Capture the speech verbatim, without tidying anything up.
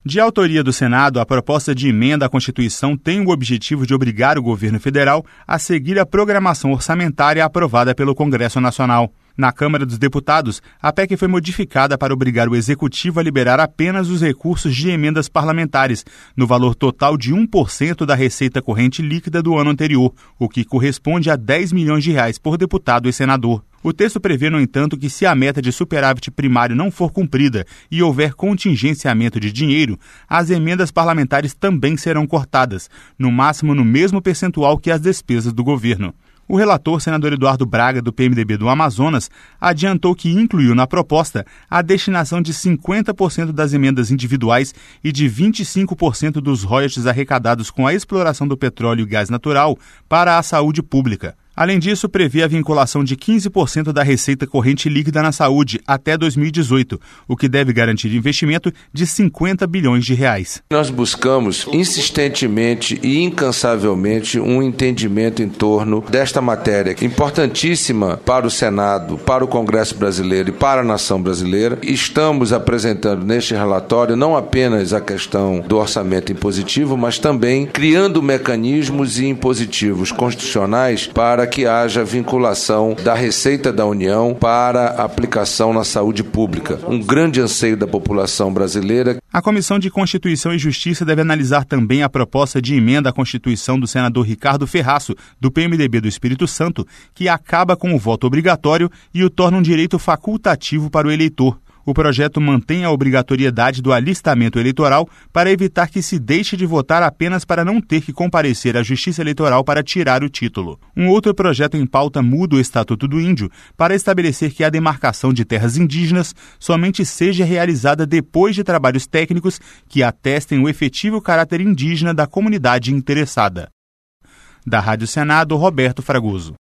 De autoria do Senado, a proposta de emenda à Constituição tem o objetivo de obrigar o governo federal a seguir a programação orçamentária aprovada pelo Congresso Nacional. Na Câmara dos Deputados, a P E C foi modificada para obrigar o Executivo a liberar apenas os recursos de emendas parlamentares, no valor total de um por cento da receita corrente líquida do ano anterior, o que corresponde a dez milhões de reais por deputado e senador. O texto prevê, no entanto, que se a meta de superávit primário não for cumprida e houver contingenciamento de dinheiro, as emendas parlamentares também serão cortadas, no máximo no mesmo percentual que as despesas do governo. O relator, senador Eduardo Braga, do P M D B do Amazonas, adiantou que incluiu na proposta a destinação de cinquenta por cento das emendas individuais e de vinte e cinco por cento dos royalties arrecadados com a exploração do petróleo e gás natural para a saúde pública. Além disso, prevê a vinculação de quinze por cento da receita corrente líquida na saúde até dois mil e dezoito, o que deve garantir investimento de cinquenta bilhões de reais. Nós buscamos insistentemente e incansavelmente um entendimento em torno desta matéria, importantíssima para o Senado, para o Congresso brasileiro e para a nação brasileira. Estamos apresentando neste relatório não apenas a questão do orçamento impositivo, mas também criando mecanismos e impositivos constitucionais para que haja vinculação da receita da União para a aplicação na saúde pública, um grande anseio da população brasileira. A Comissão de Constituição e Justiça deve analisar também a proposta de emenda à Constituição do senador Ricardo Ferraço, do P M D B do Espírito Santo, que acaba com o voto obrigatório e o torna um direito facultativo para o eleitor. O projeto mantém a obrigatoriedade do alistamento eleitoral para evitar que se deixe de votar apenas para não ter que comparecer à Justiça Eleitoral para tirar o título. Um outro projeto em pauta muda o Estatuto do Índio para estabelecer que a demarcação de terras indígenas somente seja realizada depois de trabalhos técnicos que atestem o efetivo caráter indígena da comunidade interessada. Da Rádio Senado, Roberto Fragoso.